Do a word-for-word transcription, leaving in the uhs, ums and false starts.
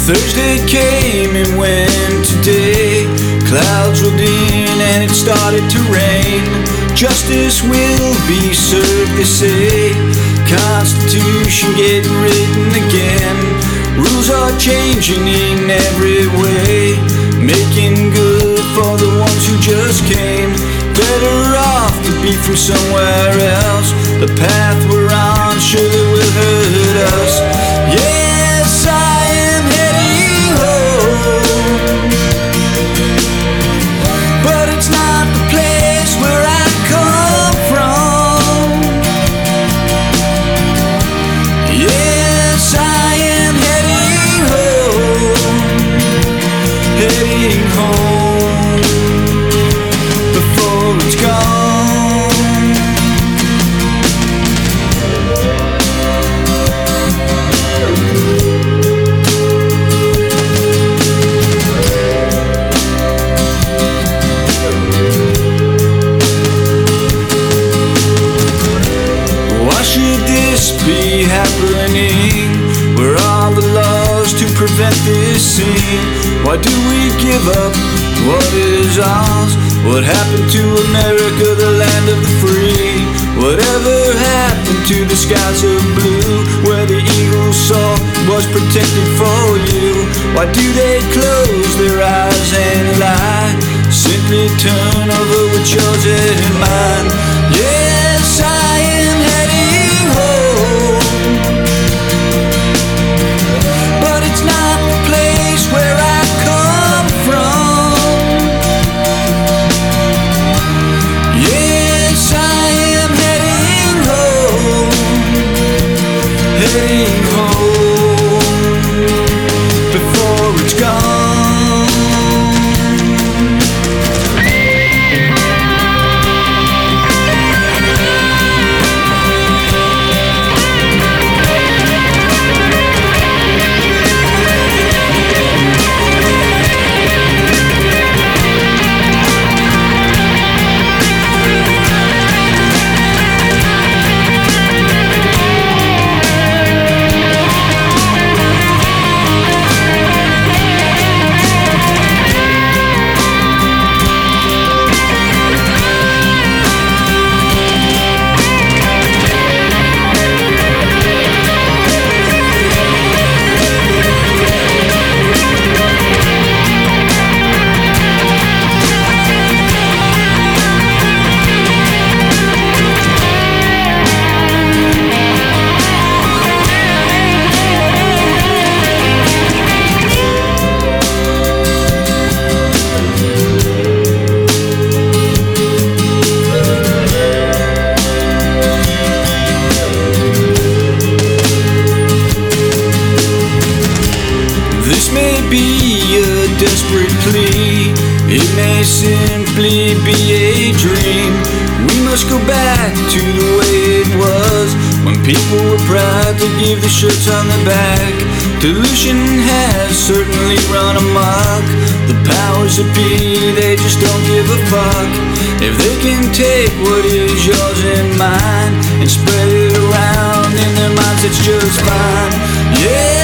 Thursday came and went today. Clouds rolled in and it started to rain. Justice will be served, they say. Constitution getting written again. Rules are changing in every way, making good for the ones who just came. Better off to be from somewhere else. The path we're on surely will hurt us. Yes, I am heading home, but it's not the place where I come from. Yes, I am heading home, heading home before it's gone. Be happening? Where are the laws to prevent this scene? Why do we give up what is ours? What happened to America, the land of the free? Whatever happened to the skies of blue, where the eagle soar was protected for you? Why do they close their eyes and lie? Simply turn over what's yours and mine. Yes, I am heading home, but it's not the place where I come from. Yes, I am heading home, heading home before it's gone. This may be a desperate plea, it may simply be a dream. We must go back to the way it was, when people were proud to give the shirts on their back. Delusion has certainly run amok. The powers that be, they just don't give a fuck. If they can take what is yours and mine and spread it around in their minds, it's just fine. Yeah.